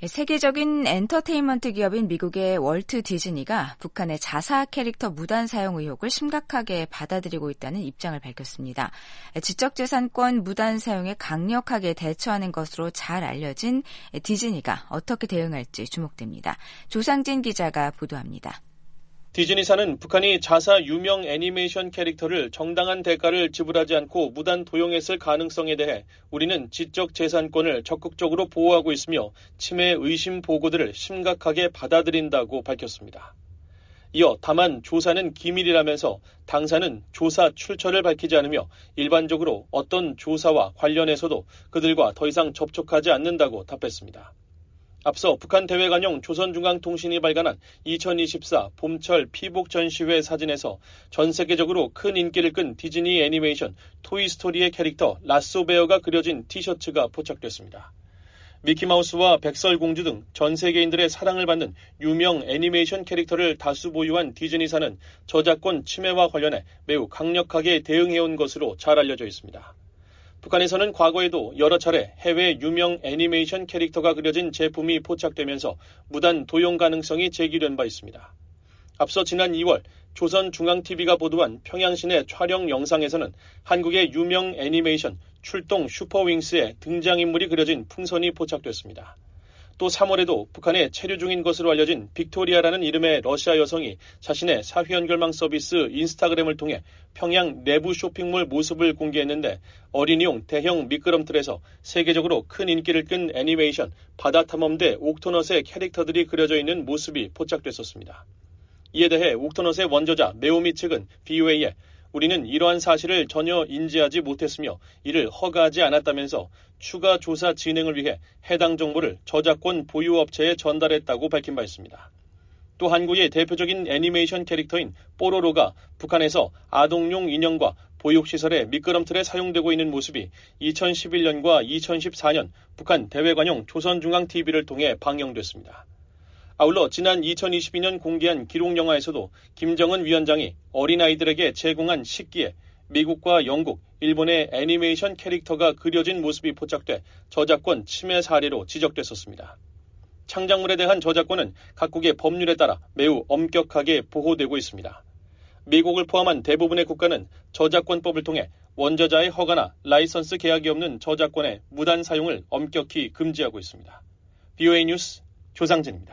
세계적인 엔터테인먼트 기업인 미국의 월트 디즈니가 북한의 자사 캐릭터 무단 사용 의혹을 심각하게 받아들이고 있다는 입장을 밝혔습니다. 지적재산권 무단 사용에 강력하게 대처하는 것으로 잘 알려진 디즈니가 어떻게 대응할지 주목됩니다. 조상진 기자가 보도합니다. 디즈니사는 북한이 자사 유명 애니메이션 캐릭터를 정당한 대가를 지불하지 않고 무단 도용했을 가능성에 대해 우리는 지적 재산권을 적극적으로 보호하고 있으며 침해 의심 보고들을 심각하게 받아들인다고 밝혔습니다. 이어 다만 조사는 기밀이라면서 당사는 조사 출처를 밝히지 않으며 일반적으로 어떤 조사와 관련해서도 그들과 더 이상 접촉하지 않는다고 답했습니다. 앞서 북한 대외관용 조선중앙통신이 발간한 2024 봄철 피복 전시회 사진에서 전 세계적으로 큰 인기를 끈 디즈니 애니메이션 토이스토리의 캐릭터 라쏘베어가 그려진 티셔츠가 포착됐습니다. 미키마우스와 백설공주 등 전 세계인들의 사랑을 받는 유명 애니메이션 캐릭터를 다수 보유한 디즈니사는 저작권 침해와 관련해 매우 강력하게 대응해온 것으로 잘 알려져 있습니다. 북한에서는 과거에도 여러 차례 해외 유명 애니메이션 캐릭터가 그려진 제품이 포착되면서 무단 도용 가능성이 제기된 바 있습니다. 앞서 지난 2월 조선중앙TV가 보도한 평양시내 촬영 영상에서는 한국의 유명 애니메이션 출동 슈퍼윙스의 등장인물이 그려진 풍선이 포착됐습니다. 또 3월에도 북한에 체류 중인 것으로 알려진 빅토리아라는 이름의 러시아 여성이 자신의 사회연결망 서비스 인스타그램을 통해 평양 내부 쇼핑몰 모습을 공개했는데 어린이용 대형 미끄럼틀에서 세계적으로 큰 인기를 끈 애니메이션 바다탐험대 옥토넛의 캐릭터들이 그려져 있는 모습이 포착됐었습니다. 이에 대해 옥토넛의 원저자 메오미 측은 VOA에 우리는 이러한 사실을 전혀 인지하지 못했으며 이를 허가하지 않았다면서 추가 조사 진행을 위해 해당 정보를 저작권 보유업체에 전달했다고 밝힌 바 있습니다. 또 한국의 대표적인 애니메이션 캐릭터인 뽀로로가 북한에서 아동용 인형과 보육시설의 미끄럼틀에 사용되고 있는 모습이 2011년과 2014년 북한 대외관용 조선중앙TV를 통해 방영됐습니다. 아울러 지난 2022년 공개한 기록영화에서도 김정은 위원장이 어린아이들에게 제공한 식기에 미국과 영국, 일본의 애니메이션 캐릭터가 그려진 모습이 포착돼 저작권 침해 사례로 지적됐었습니다. 창작물에 대한 저작권은 각국의 법률에 따라 매우 엄격하게 보호되고 있습니다. 미국을 포함한 대부분의 국가는 저작권법을 통해 원저자의 허가나 라이선스 계약이 없는 저작권의 무단 사용을 엄격히 금지하고 있습니다. VOA 뉴스 조상진입니다.